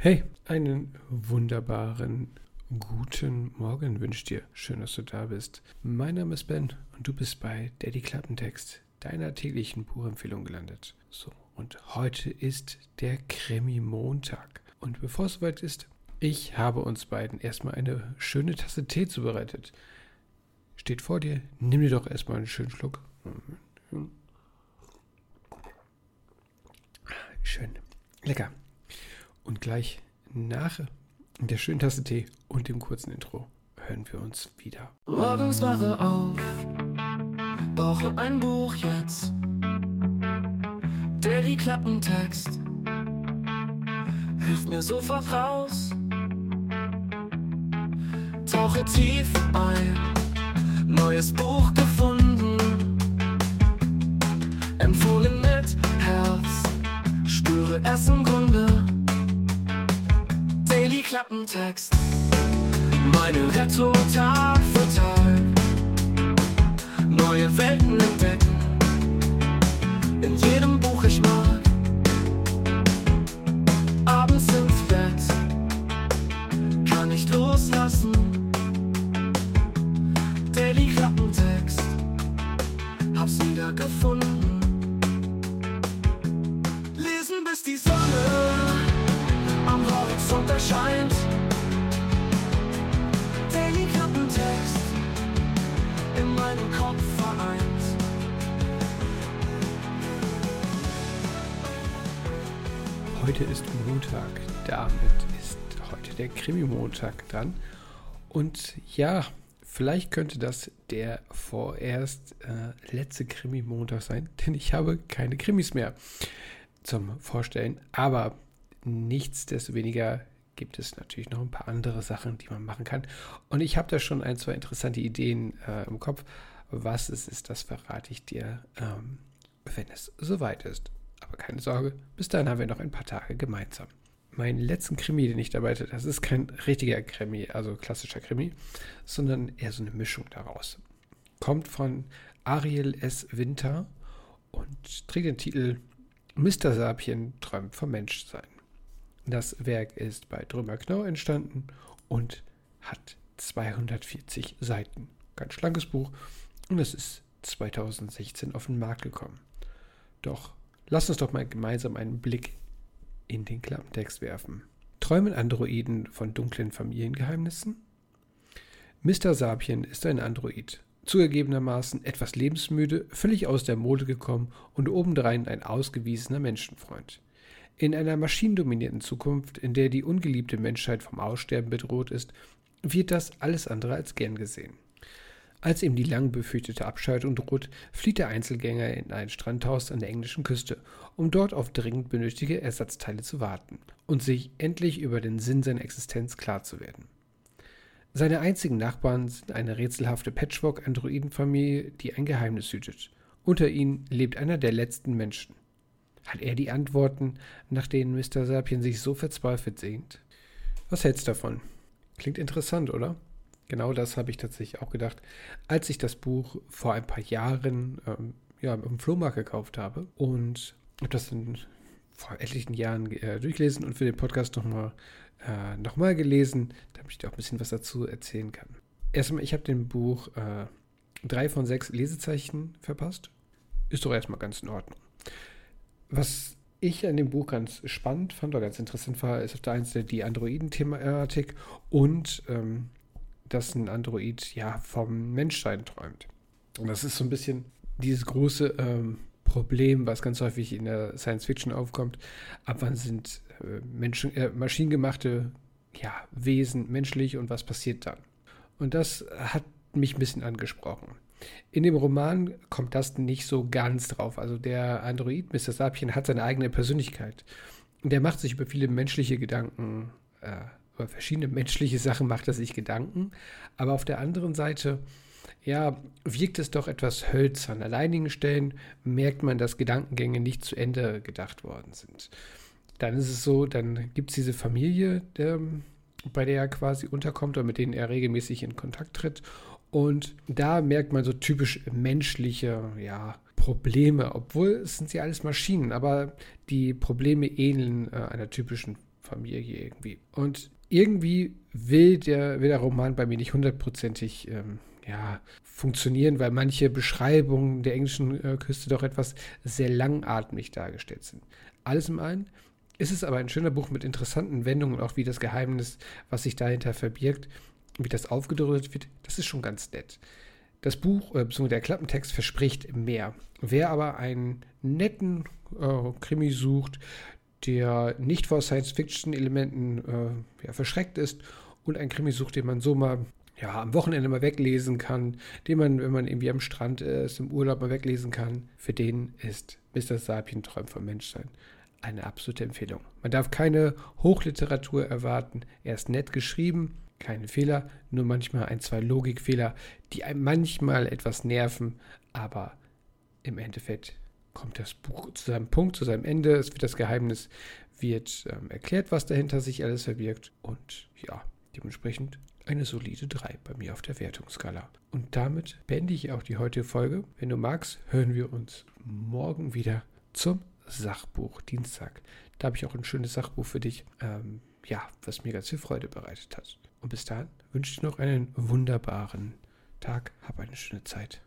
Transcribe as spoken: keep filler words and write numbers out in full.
Hey, einen wunderbaren guten Morgen wünsche ich dir. Schön, dass du da bist. Mein Name ist Ben und du bist bei Daddy Klappentext, deiner täglichen Buchempfehlung gelandet. So, und heute ist der Krimi-Montag. Und bevor es soweit ist, ich habe uns beiden erstmal eine schöne Tasse Tee zubereitet. Steht vor dir, nimm dir doch erstmal einen schönen Schluck. Schön, lecker. Und gleich nach der schönen Tasse Tee und dem kurzen Intro hören wir uns wieder. Morgens wache auf, brauche ein Buch jetzt. Daddy Klappentext hilft mir sofort raus. Tauche tief ein, neues Buch gefunden. Empfohlen mit Herz, spüre es im Grunde. Daily Klappentext, meine Rettung Tag für Tag. Neue Welten entdecken, in jedem Buch ich mag. Abends ins Bett, kann nicht loslassen. Daily Klappentext, hab's wieder gefunden. Lesen bis die Sonne am Horizont erscheint. Daily Klappentext, in meinem Kopf vereint. Heute ist Montag, damit ist heute der Krimi-Montag dran. Und ja, vielleicht könnte das der vorerst äh, letzte Krimi-Montag sein, denn ich habe keine Krimis mehr zum Vorstellen. Aber nichtsdestoweniger gibt es natürlich noch ein paar andere Sachen, die man machen kann. Und ich habe da schon ein, zwei interessante Ideen äh, im Kopf. Was es ist, das verrate ich dir, ähm, wenn es soweit ist. Aber keine Sorge, bis dahin haben wir noch ein paar Tage gemeinsam. Mein letzten Krimi, den ich dabei hatte, das ist kein richtiger Krimi, also klassischer Krimi, sondern eher so eine Mischung daraus. Kommt von Ariel S. Winter und trägt den Titel Mister Sapien träumt vom Menschsein. Das Werk ist bei Drömer Knorr entstanden und hat zweihundertvierzig Seiten. Ganz schlankes Buch und es ist zweitausendsechzehn auf den Markt gekommen. Doch lass uns doch mal gemeinsam einen Blick in den Klappentext werfen. Träumen Androiden von dunklen Familiengeheimnissen? Mister Sapien ist ein Android. Zugegebenermaßen etwas lebensmüde, völlig aus der Mode gekommen und obendrein ein ausgewiesener Menschenfreund. In einer maschinendominierten Zukunft, in der die ungeliebte Menschheit vom Aussterben bedroht ist, wird das alles andere als gern gesehen. Als ihm die lang befürchtete Abschaltung droht, flieht der Einzelgänger in ein Strandhaus an der englischen Küste, um dort auf dringend benötigte Ersatzteile zu warten und sich endlich über den Sinn seiner Existenz klar zu werden. Seine einzigen Nachbarn sind eine rätselhafte Patchwork-Androidenfamilie, die ein Geheimnis hütet. Unter ihnen lebt einer der letzten Menschen. Hat er die Antworten, nach denen Mister Sapien sich so verzweifelt sehnt? Was hältst du davon? Klingt interessant, oder? Genau das habe ich tatsächlich auch gedacht, als ich das Buch vor ein paar Jahren ähm, ja, im Flohmarkt gekauft habe. Und habe das in, vor etlichen Jahren äh, durchgelesen und für den Podcast nochmal äh, noch mal gelesen, damit ich dir auch ein bisschen was dazu erzählen kann. Erstmal, ich habe dem Buch äh, drei von sechs Lesezeichen verpasst. Ist doch erstmal ganz in Ordnung. Was ich an dem Buch ganz spannend fand oder ganz interessant war, ist auf der einen Seite die Androiden-Thematik und ähm, dass ein Android ja vom Menschsein träumt. Und das ist so ein bisschen dieses große ähm, Problem, was ganz häufig in der Science-Fiction aufkommt. Ab wann sind äh, Menschen, äh, maschinengemachte ja, Wesen menschlich und was passiert dann? Und das hat mich ein bisschen angesprochen. In dem Roman kommt das nicht so ganz drauf. Also der Android, Mister Sapien, hat seine eigene Persönlichkeit. Und der macht sich über viele menschliche Gedanken, äh, über verschiedene menschliche Sachen macht er sich Gedanken. Aber auf der anderen Seite, ja, wirkt es doch etwas hölzern. An einigen Stellen merkt man, dass Gedankengänge nicht zu Ende gedacht worden sind. Dann ist es so, dann gibt es diese Familie, der, bei der er quasi unterkommt oder mit denen er regelmäßig in Kontakt tritt. Und da merkt man so typisch menschliche, ja, Probleme, obwohl es sind ja alles Maschinen, aber die Probleme ähneln äh, einer typischen Familie irgendwie. Und irgendwie will der, will der Roman bei mir nicht hundertprozentig ähm, ja, funktionieren, weil manche Beschreibungen der englischen äh, Küste doch etwas sehr langatmig dargestellt sind. Alles im einen ist es aber ein schöner Buch mit interessanten Wendungen, auch wie das Geheimnis, was sich dahinter verbirgt, wie das aufgedröselt wird, das ist schon ganz nett. Das Buch, äh, beziehungsweise der Klappentext verspricht mehr. Wer aber einen netten äh, Krimi sucht, der nicht vor Science-Fiction-Elementen äh, ja, verschreckt ist und ein Krimi sucht, den man so mal ja, am Wochenende mal weglesen kann, den man, wenn man irgendwie am Strand ist, im Urlaub mal weglesen kann, für den ist Mister Sapien träumt vom Menschsein eine absolute Empfehlung. Man darf keine Hochliteratur erwarten, er ist nett geschrieben, keine Fehler, nur manchmal ein, zwei Logikfehler, die einem manchmal etwas nerven, aber im Endeffekt kommt das Buch zu seinem Punkt, zu seinem Ende. Es wird das Geheimnis, wird ähm, erklärt, was dahinter sich alles verbirgt. Und ja, dementsprechend eine solide drei bei mir auf der Wertungsskala. Und damit beende ich auch die heutige Folge. Wenn du magst, hören wir uns morgen wieder zum Sachbuch Dienstag. Da habe ich auch ein schönes Sachbuch für dich, ähm, ja, was mir ganz viel Freude bereitet hat. Und bis dahin wünsche ich noch einen wunderbaren Tag. Hab eine schöne Zeit.